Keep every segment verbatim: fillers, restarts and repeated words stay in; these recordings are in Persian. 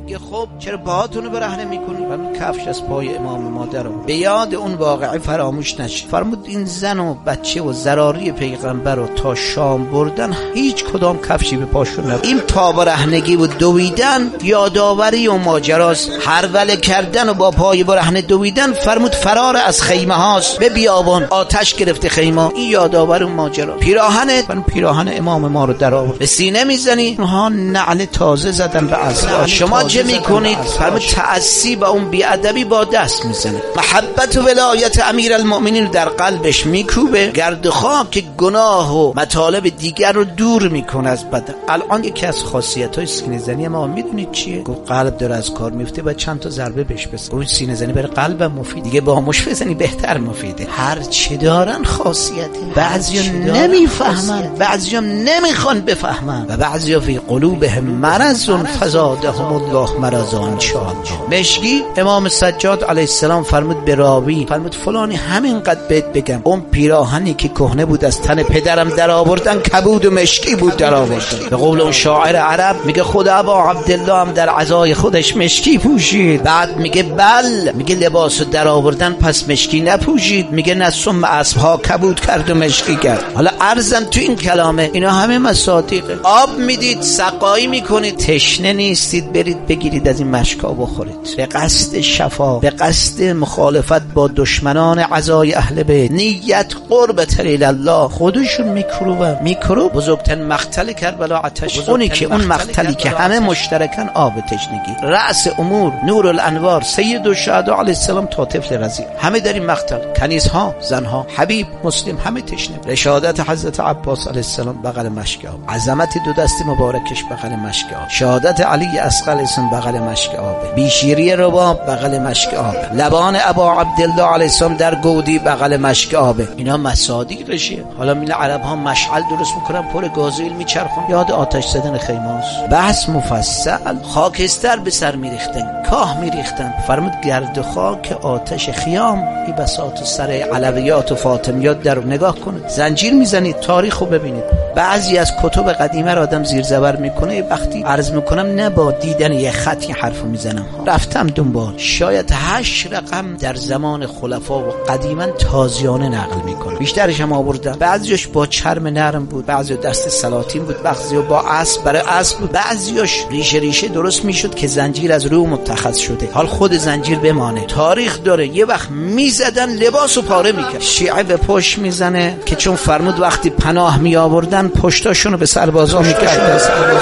میگه خب چرا پاهاتون رو برهنه میکنی؟ فرمود کفش از پای امام ما در آورد. به یاد اون واقعه فراموش نشه. فرمود این زن و بچه و زراری پیغمبر رو تا شام بردن هیچ کدام کفشی به پاشون نبود. این پا برهنگی و دویدن یادآوری و ماجراست. هروله کردن و با پای برهنه دویدن فرمود فرار از خیمه هاست. به بیابان آتش گرفته خیمه، این یادآور و ماجرا. پیراهن فرمود پیراهن امام ما رو در آورد. به سینه میزنی اونها نعل تازه زدن به اصلا. شما چه میکنید؟ فرمود تعصی با اون بیادبی با دست میزنه. محبت و ولایت امیرالمؤمنین رو در قلبش میکوبه. گرد خاک گناه و مطالب دیگر رو دور میکنه از بدن. الان یکی از خاصیت‌های سینه زنی ما میدونید چیه؟ گفت قلب داره از کار میفته و چند تا ضربه بهش بزنه. اون سینه زنی برای قلبم مفید، دیگه با مش بزنی بهتر مفیده. هر چه دارن خاصیته. بعضیا نمیفهمن، بعضیا نمیخوان بفهمن و بعضیا فی قلوبهم مرض فزادهم الله مرضا ان شاء الله. مشکی امام سجاد علیه السلام فرمود به راوی، فرمود فلانی همینقدر بهت بگم اون پیراهنی که کهنه بود از تن پدرم در آوردن کبود و مشکی بود در آوردن. به قول اون شاعر عرب میگه خدا ابا عبدالله هم در عزای خودش مشکی پوشید. بعد میگه بل، میگه لباسو در آوردن پس مشکی نپوشید. میگه نسم اسبها کبود کرد و مشکی کرد. حالا عرضم تو این کلامه اینا همه مصادیقه. آب میدید سقایی میکنید، تشنه نیستید برید بگیرید از این مشکا بخورید. به قصد شفا، به قصد مخالفت با دشمنان عزای اهل بیت، نیت قربت الله. خودشون میکروبن. میکروب بزرگترین مقتل کربلا آتش. اونی که اون مقتلی که همه مشترکن آب تشنگی. رأس امور نور الانوار سید الشهدا علیه السلام تا طفل رضیع همه در این مقتل. کنیزها، زنها، حبیب، مسلم همه تشنه. رشادت حضرت عباس علیه السلام بغل مشک آب، عظمت دو دست مبارکش بغل مشک آب، شهادت علی اصغر علیه السلام بغل مشک آب، بیشیری رباب بغل مشک آب، لبان ابا عبدالله علیه السلام در گودی بغل مشک آب. اینا مصادیقشه. حالا میل عرب ها مشعل درست میکنن پر گازوئیل میچرخون، یاد آتش زدن خیمه است. بحث مفصل. خاکستر به سر میریختن، کاه میریختن. فرمود گرد خاک آتش خیام ای بساط سر علویات و فاطمیات در نگاه کنید. زنجیر میزنید، تاریخو ببینید. بعضی از کتب قدیمه را آدم زیر زبر میکنه. وقتی عرض میکنم نه با دیدن یه خطی حرفو میزنم، رفتم دنبال. شاید هشت رقم در زمان خلفا و قدیما تازیانه نقل میکنه، بیشترش هم آوردم. بعضیش با چرم نرم بود، بعضی دست سلاطین بود، بعضی با اسب برای اسب بود، بعضیش ریشه ریشه درست میشد که زنجیر از روم متخذ شده. حال خود زنجیر بمانه. تاریخ داره. یه وقت میزدن لباسو پاره میکرد. شیعه به پشت میزنه که چون فرمود وقتی پناه می آوردن پشتاشونو به سربازا میکردن.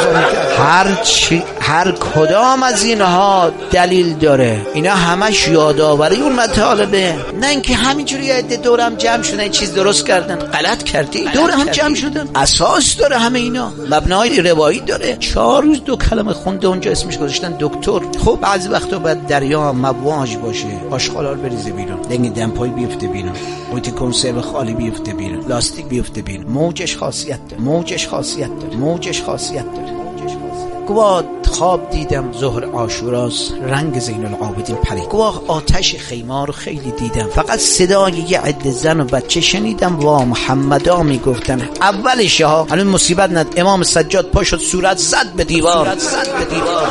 هر چی هر کدام از اینها دلیل داره. اینا همش یادآوری اون مطالبه، نه اینکه همینجوری عده دورم جمع شدن چیز درست کردن. غلط کردی، دور هم جمع شدن. اساس داره همه اینا، مبنای روایی داره. چهار روز دو کلمه خونده اونجا اسمش گذاشتن دکتر. خب بعضی وقتا باید دریا مواج باشه، آشغالار بریزه بیرون، دنگ دمپای بیفته بیرون، قوطی کنسرو خالی بیفته بیرون، لاستیک بیفته بیرون. موجش خاصیت داره، موجش خاصیت داره، موجش خاصیت داره. گواه خواب دیدم ظهر عاشوراست، رنگ زین العابدین پرید. گواه آتش خیمه رو خیلی دیدم، فقط صدای یه عده زن و بچه شنیدم وا محمدا میگفتن. اولش ها الان مصیبت ند. امام سجاد پا شد صورت زد به دیوار، زد به دیوار.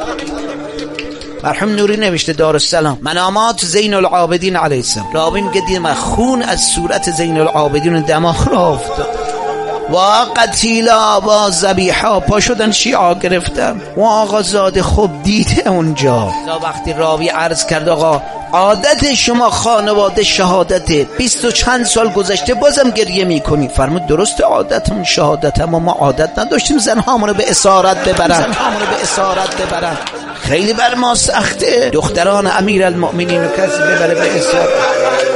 مرحوم نوری نوشته دارالسلام منامات زین العابدین علیه السلام. راوی میگه دیدم خون از صورت زین العابدین دماغ را افتاد. و قتیلا و ذبیحا پا شدن شیعا گرفتن. و آقا زاده خوب دیده اونجا. وقتی راوی عرض کرد آقا عادت شما خانواده شهادته، بیست و چند سال گذشته بازم گریه میکنی. فرمود درست عادتمون شهادت، اما ما عادت نداشتیم زنهامون رو به اسارت ببرن، زنهامون رو به اسارت ببرن. خیلی بر ما سخته دختران امیرالمؤمنین رو کسی ببره به اسارت.